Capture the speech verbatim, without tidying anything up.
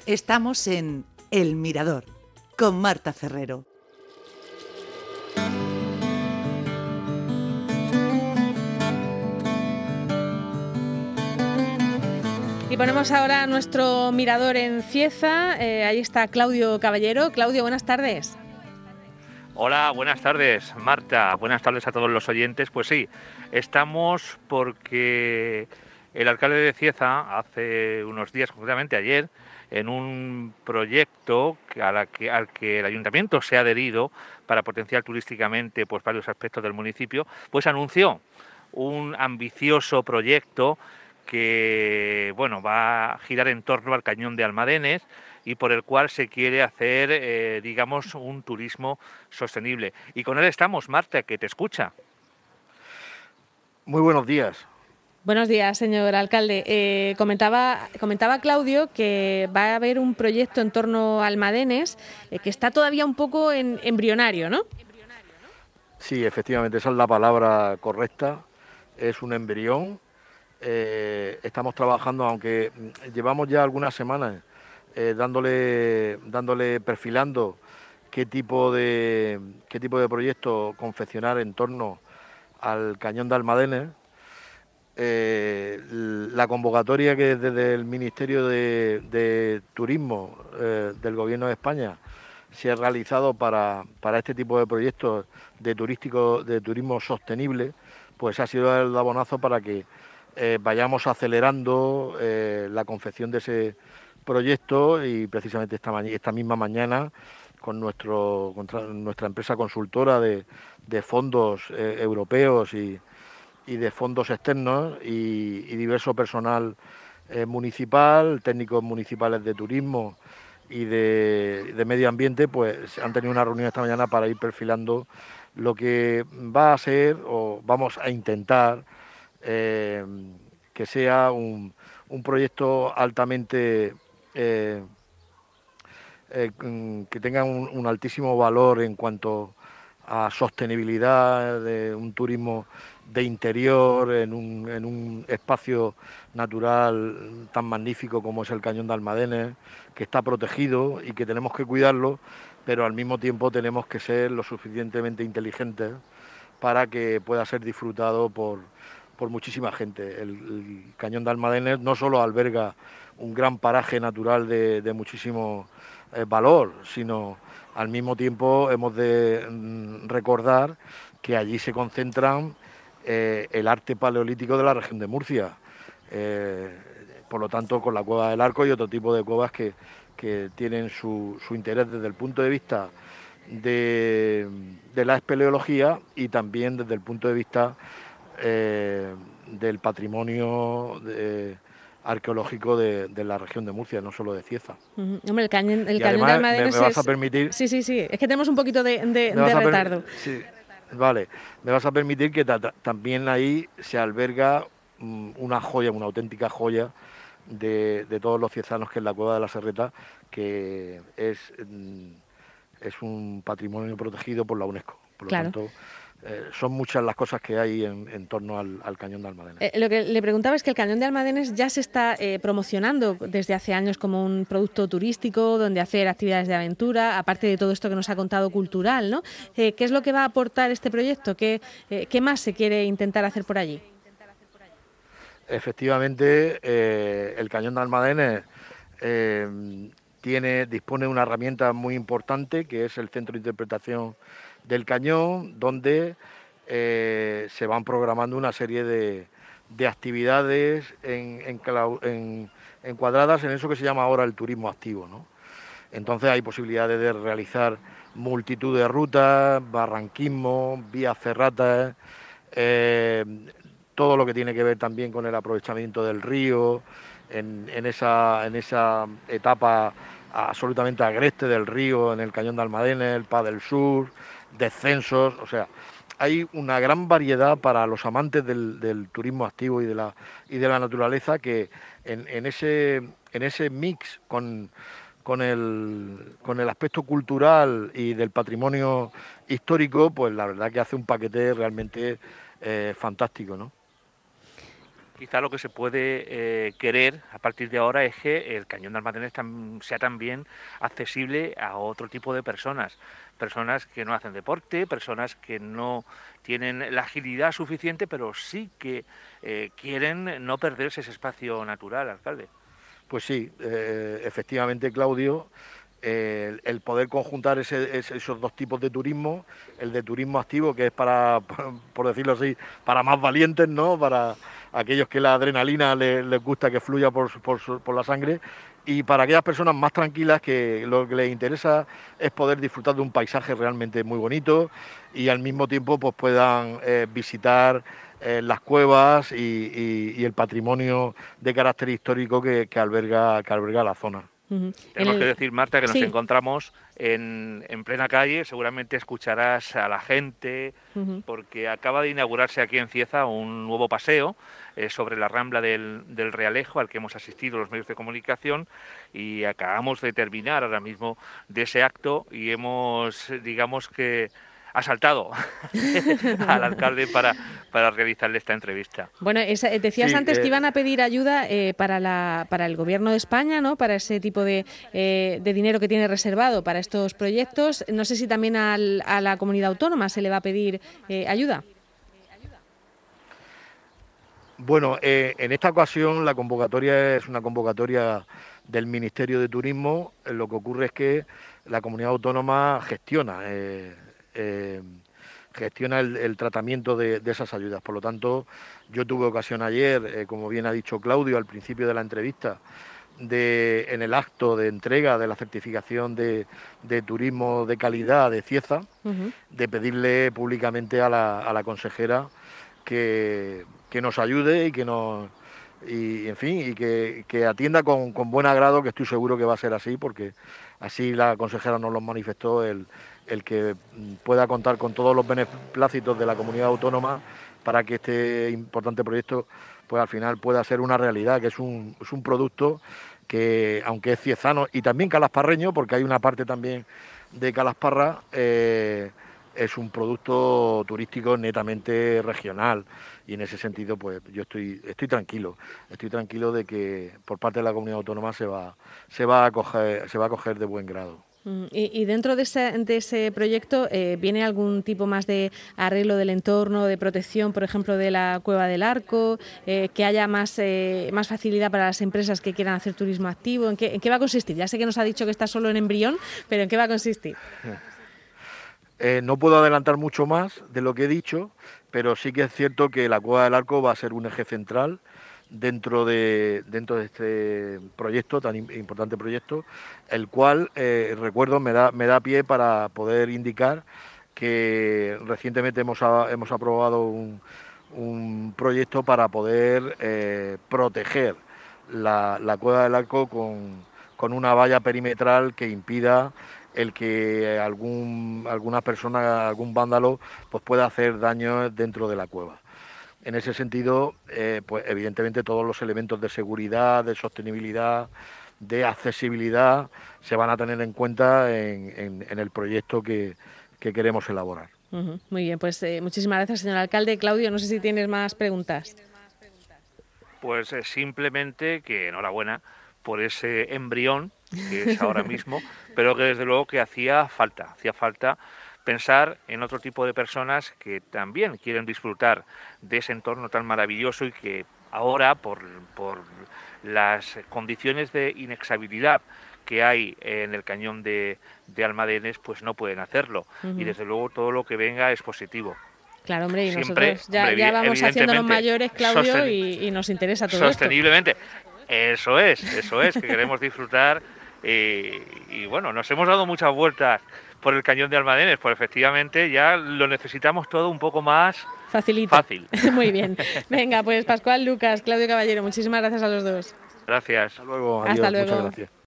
Estamos en El Mirador, con Marta Ferrero. Y ponemos ahora nuestro mirador en Cieza. Eh, ahí está Claudio Caballero. Claudio, buenas tardes. Hola, buenas tardes, Marta. Buenas tardes a todos los oyentes. Pues sí, estamos porque el alcalde de Cieza, hace unos días, concretamente ayer, en un proyecto a la que, al que el ayuntamiento se ha adherido para potenciar turísticamente pues, varios aspectos del municipio, pues anunció un ambicioso proyecto que bueno va a girar en torno al Cañón de Almadenes y por el cual se quiere hacer, eh, digamos, un turismo sostenible. Y con él estamos, Marta, que te escucha. Muy buenos días. Buenos días, señor alcalde. Eh, comentaba, comentaba Claudio que va a haber un proyecto en torno a Almadenes eh, que está todavía un poco en embrionario, ¿no? Sí, efectivamente, esa es la palabra correcta. Es un embrión. Eh, estamos trabajando, aunque llevamos ya algunas semanas eh, dándole, dándole, perfilando qué tipo de qué tipo de proyecto confeccionar en torno al Cañón de Almadenes. Eh, la convocatoria que desde el Ministerio de, de Turismo eh, del Gobierno de España se ha realizado para, para este tipo de proyectos de turístico, de turismo sostenible, pues ha sido el abonazo para que eh, vayamos acelerando eh, la confección de ese proyecto y precisamente esta, ma- esta misma mañana con nuestro con nuestra empresa consultora de, de fondos eh, europeos y, y de fondos externos y, y diverso personal eh, municipal, técnicos municipales de turismo y de, de medio ambiente, pues han tenido una reunión esta mañana para ir perfilando lo que va a ser o vamos a intentar eh, que sea un, un proyecto altamente eh, eh, que tenga un, un altísimo valor en cuanto a sostenibilidad de un turismo de interior en un, en un espacio natural tan magnífico como es el Cañón de Almadenes, que está protegido y que tenemos que cuidarlo, pero al mismo tiempo tenemos que ser lo suficientemente inteligentes para que pueda ser disfrutado por, por muchísima gente. El, el Cañón de Almadenes no solo alberga un gran paraje natural de, de muchísimo eh, valor, sino al mismo tiempo hemos de mm, recordar que allí se concentran eh, el arte paleolítico de la región de Murcia. Eh, por lo tanto, con la Cueva del Arco y otro tipo de cuevas que, que tienen su, su interés desde el punto de vista de, de la espeleología y también desde el punto de vista eh, del patrimonio de, arqueológico de, de la región de Murcia, no solo de Cieza. Uh-huh. Hombre, el cañón, el y cañón de además, Almadenes me, me vas es... a permitir... Sí, sí, sí. Es que tenemos un poquito de, de, de per... retardo. Sí, vale. Me vas a permitir que ta- también ahí se alberga um, una joya, una auténtica joya de, de todos los ciezanos, que es la Cueva de la Serreta, que es, um, es un patrimonio protegido por la UNESCO. Por lo Claro. tanto, eh, son muchas las cosas que hay en, en torno al, al Cañón de Almadenes. Eh, lo que le preguntaba es que el Cañón de Almadenes ya se está eh, promocionando desde hace años como un producto turístico donde hacer actividades de aventura, aparte de todo esto que nos ha contado cultural, ¿no? Eh, ¿Qué es lo que va a aportar este proyecto? ¿Qué, eh, qué más se quiere intentar hacer por allí? Efectivamente, eh, el Cañón de Almadenes eh, tiene, dispone de una herramienta muy importante, que es el Centro de Interpretación del Cañón, donde eh, se van programando una serie de, de actividades en, en, en, encuadradas en eso que se llama ahora el turismo activo, ¿no? Entonces hay posibilidades de realizar multitud de rutas, barranquismo, vías ferratas, eh, todo lo que tiene que ver también con el aprovechamiento del río, en, en, esa, en esa etapa absolutamente agreste del río, en el Cañón de Almadenes, el Pá del Sur, descensos, o sea, hay una gran variedad para los amantes del, del turismo activo y de la, y de la naturaleza, que en, en, ese, en ese mix con, con, el, con el aspecto cultural y del patrimonio histórico, pues la verdad que hace un paquete realmente eh, fantástico, ¿no? Quizá lo que se puede eh, querer a partir de ahora es que el Cañón de Almadenes tam- sea también accesible a otro tipo de personas, personas que no hacen deporte, personas que no tienen la agilidad suficiente, pero sí que eh, quieren no perderse ese espacio natural, alcalde. Pues sí, eh, efectivamente, Claudio, eh, el, el poder conjuntar ese, ese, esos dos tipos de turismo, el de turismo activo, que es para, por decirlo así, para más valientes, ¿no? Para aquellos que la adrenalina les, les gusta que fluya por, por, por la sangre, y para aquellas personas más tranquilas que lo que les interesa es poder disfrutar de un paisaje realmente muy bonito y al mismo tiempo pues puedan eh, visitar eh, las cuevas y, y, y el patrimonio de carácter histórico que, que alberga que alberga la zona. Uh-huh. Tenemos el... que decir, Marta, que nos sí. encontramos en, en plena calle, seguramente escucharás a la gente, uh-huh. porque acaba de inaugurarse aquí en Cieza un nuevo paseo eh, sobre la Rambla del, del Realejo, al que hemos asistido los medios de comunicación, y acabamos de terminar ahora mismo de ese acto y hemos, digamos que, asaltado al alcalde para, para realizarle esta entrevista. Bueno, esa, decías sí, antes eh, que iban a pedir ayuda eh, para, la, para el Gobierno de España, ¿no? Para ese tipo de, eh, de dinero que tiene reservado para estos proyectos. No sé si también al, a la comunidad autónoma se le va a pedir eh, ayuda. Bueno, eh, en esta ocasión la convocatoria es una convocatoria del Ministerio de Turismo. Lo que ocurre es que la comunidad autónoma gestiona eh, Eh, gestiona el, el tratamiento de, de esas ayudas. Por lo tanto, yo tuve ocasión ayer, eh, como bien ha dicho Claudio al principio de la entrevista, de, en el acto de entrega de la certificación de, de turismo de calidad de Cieza, uh-huh. de pedirle públicamente a la, a la consejera que, que nos ayude y que nos y en fin y que, que atienda con, con buen agrado, que estoy seguro que va a ser así, porque así la consejera nos lo manifestó, el el que pueda contar con todos los beneplácitos de la comunidad autónoma para que este importante proyecto pues al final pueda ser una realidad, que es un, es un producto que, aunque es ciezano y también calasparreño, porque hay una parte también de Calasparra, eh, es un producto turístico netamente regional, y en ese sentido pues yo estoy estoy tranquilo, estoy tranquilo de que por parte de la comunidad autónoma se va se va a coger se va a coger de buen grado. Y, y dentro de ese, de ese proyecto, eh, ¿viene algún tipo más de arreglo del entorno, de protección, por ejemplo, de la Cueva del Arco, eh, que haya más, eh, más facilidad para las empresas que quieran hacer turismo activo? ¿En qué, ¿En qué va a consistir? Ya sé que nos ha dicho que está solo en embrión, pero ¿en qué va a consistir? Eh, no puedo adelantar mucho más de lo que he dicho, pero sí que es cierto que la Cueva del Arco va a ser un eje central dentro de dentro de este proyecto, tan importante proyecto, el cual, eh, recuerdo, me da, me da pie para poder indicar que recientemente hemos, a, hemos aprobado un, un proyecto para poder eh, proteger la, la Cueva del Arco con, con una valla perimetral que impida el que algún alguna persona, algún vándalo, pues pueda hacer daño dentro de la cueva. En ese sentido, eh, pues evidentemente todos los elementos de seguridad, de sostenibilidad, de accesibilidad se van a tener en cuenta en, en, en el proyecto que, que queremos elaborar. Uh-huh. Muy bien, pues eh, muchísimas gracias, señor alcalde. Claudio, no sé si tienes más preguntas. Pues eh, simplemente que enhorabuena por ese embrión que es ahora mismo, pero que desde luego que hacía falta, hacía falta pensar en otro tipo de personas que también quieren disfrutar de ese entorno tan maravilloso y que ahora, por, por las condiciones de inexhabilidad que hay en el cañón de, de Almadenes, pues no pueden hacerlo. Uh-huh. Y desde luego todo lo que venga es positivo. Claro, hombre, y Siempre, nosotros ya, hombre, ya vamos haciéndonos mayores, Claudio, sosten- y, y nos interesa todo sosteniblemente. esto. Eso es, eso es, que queremos disfrutar eh, y bueno, nos hemos dado muchas vueltas por el cañón de Almadenes, pues efectivamente ya lo necesitamos todo un poco más Facilito. fácil. Muy bien. Venga, pues Pascual, Lucas, Claudio Caballero, muchísimas gracias a los dos. Gracias. Hasta luego. Adiós. Hasta luego. Muchas gracias.